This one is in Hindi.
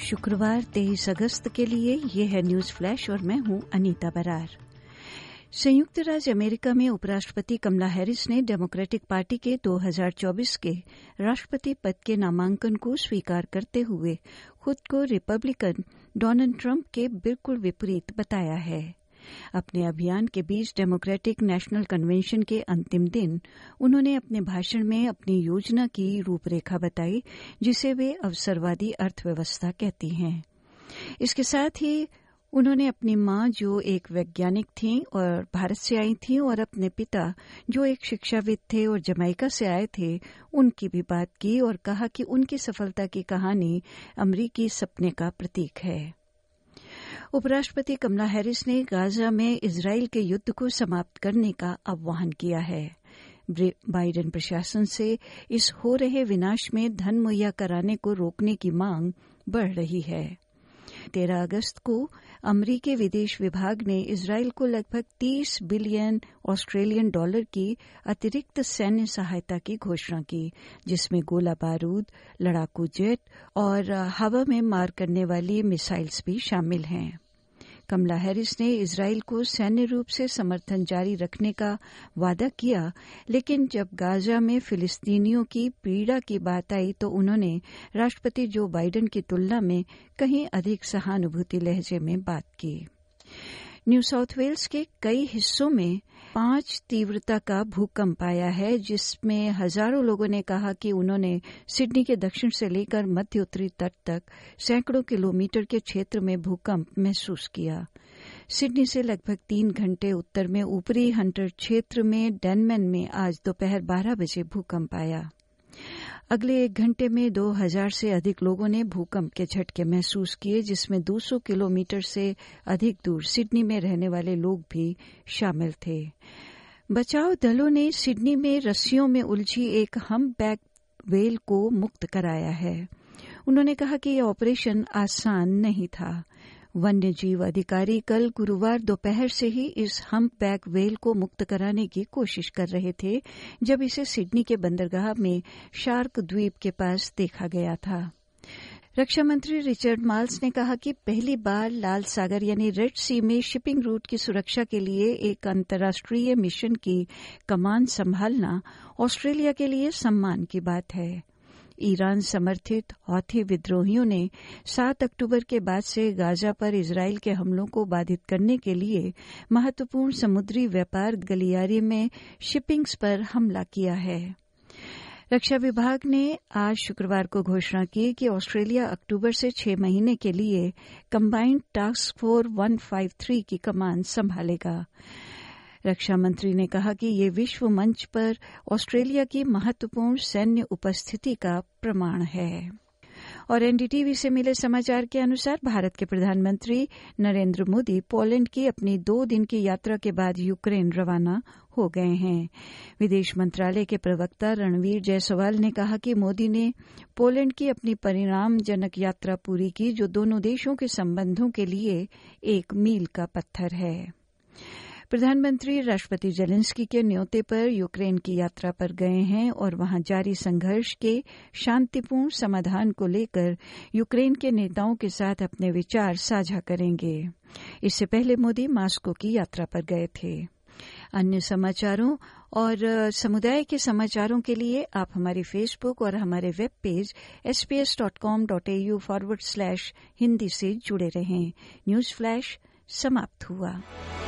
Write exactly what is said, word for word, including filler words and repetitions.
शुक्रवार तेईस अगस्त के लिए ये है न्यूज फ्लैश और मैं हूं अनीता बरार। संयुक्त राज्य अमेरिका में उपराष्ट्रपति कमला हैरिस ने डेमोक्रेटिक पार्टी के दो हज़ार चौबीस के राष्ट्रपति पद के नामांकन को स्वीकार करते हुए खुद को रिपब्लिकन डोनाल्ड ट्रंप के बिल्कुल विपरीत बताया है। अपने अभियान के बीच डेमोक्रेटिक नेशनल कन्वेंशन के अंतिम दिन उन्होंने अपने भाषण में अपनी योजना की रूपरेखा बताई, जिसे वे अवसरवादी अर्थव्यवस्था कहती हैं। इसके साथ ही उन्होंने अपनी मां, जो एक वैज्ञानिक थीं और भारत से आई थीं, और अपने पिता, जो एक शिक्षाविद थे और जमैका से आए थे, उनकी भी बात की और कहा कि उनकी सफलता की कहानी अमरीकी सपने का प्रतीक है। उपराष्ट्रपति कमला हैरिस ने गाजा में इजराइल के युद्ध को समाप्त करने का आह्वान किया है। बाइडेन प्रशासन से इस हो रहे विनाश में धन मुहैया कराने को रोकने की मांग बढ़ रही है। तेरह अगस्त को अमरीकी विदेश विभाग ने इजराइल को लगभग तीस बिलियन ऑस्ट्रेलियन डॉलर की अतिरिक्त सैन्य सहायता की घोषणा की, जिसमें गोला बारूद, लड़ाकू जेट और हवा में मार करने वाली मिसाइल्स भी शामिल हैं। कमला हैरिस ने इजराइल को सैन्य रूप से समर्थन जारी रखने का वादा किया, लेकिन जब गाजा में फिलिस्तीनियों की पीड़ा की बात आई तो उन्होंने राष्ट्रपति जो बाइडेन की तुलना में कहीं अधिक सहानुभूति लहजे में बात की। न्यू साउथ वेल्स के कई हिस्सों में पांच तीव्रता का भूकंप आया है, जिसमें हजारों लोगों ने कहा कि उन्होंने सिडनी के दक्षिण से लेकर मध्य उत्तरी तट तक सैकड़ों किलोमीटर के क्षेत्र में भूकंप महसूस किया। सिडनी से लगभग तीन घंटे उत्तर में ऊपरी हंटर क्षेत्र में डेनमैन में आज दोपहर बारह बजे भूकंप आया। अगले एक घंटे में दो हजार से अधिक लोगों ने भूकंप के झटके महसूस किए, जिसमें दो सौ किलोमीटर से अधिक दूर सिडनी में रहने वाले लोग भी शामिल थे। बचाव दलों ने सिडनी में रस्सियों में उलझी एक हम्पबैक व्हेल को मुक्त कराया है। उन्होंने कहा कि यह ऑपरेशन आसान नहीं था। वन्य जीव अधिकारी कल गुरुवार दोपहर से ही इस हम्पबैक व्हेल को मुक्त कराने की कोशिश कर रहे थे, जब इसे सिडनी के बंदरगाह में शार्क द्वीप के पास देखा गया था। रक्षा मंत्री रिचर्ड माल्स ने कहा कि पहली बार लाल सागर यानी रेड सी में शिपिंग रूट की सुरक्षा के लिए एक अंतर्राष्ट्रीय मिशन की कमान संभालना ऑस्ट्रेलिया के लिए सम्मान की बात है। ईरान समर्थित हौथी विद्रोहियों ने सात अक्टूबर के बाद से गाजा पर इजराइल के हमलों को बाधित करने के लिए महत्वपूर्ण समुद्री व्यापार गलियारे में शिपिंग्स पर हमला किया है। रक्षा विभाग ने आज शुक्रवार को घोषणा की कि ऑस्ट्रेलिया अक्टूबर से छह महीने के लिए कंबाइंड टास्क फोर्स एक सौ तिरेपन की कमान संभालेगा। रक्षा मंत्री ने कहा कि ये विश्व मंच पर ऑस्ट्रेलिया की महत्वपूर्ण सैन्य उपस्थिति का प्रमाण है। और एनडीटीवी से मिले समाचार के अनुसार भारत के प्रधानमंत्री नरेंद्र मोदी पोलैंड की अपनी दो दिन की यात्रा के बाद यूक्रेन रवाना हो गए हैं। विदेश मंत्रालय के प्रवक्ता रणवीर जायसवाल ने कहा कि मोदी ने पोलैंड की अपनी परिणामजनक यात्रा पूरी की, जो दोनों देशों के संबंधों के लिए एक मील का पत्थर है। प्रधानमंत्री राष्ट्रपति जेलेंस्की के न्योते पर यूक्रेन की यात्रा पर गए हैं और वहां जारी संघर्ष के शांतिपूर्ण समाधान को लेकर यूक्रेन के नेताओं के साथ अपने विचार साझा करेंगे। इससे पहले मोदी मास्को की यात्रा पर गए थे। अन्य समाचारों और समुदाय के समाचारों के लिए आप हमारी फेसबुक और हमारे web page S P S dot com dot A U forward slash Hindi से जुड़े रहें। न्यूज फ्लैश समाप्त हुआ।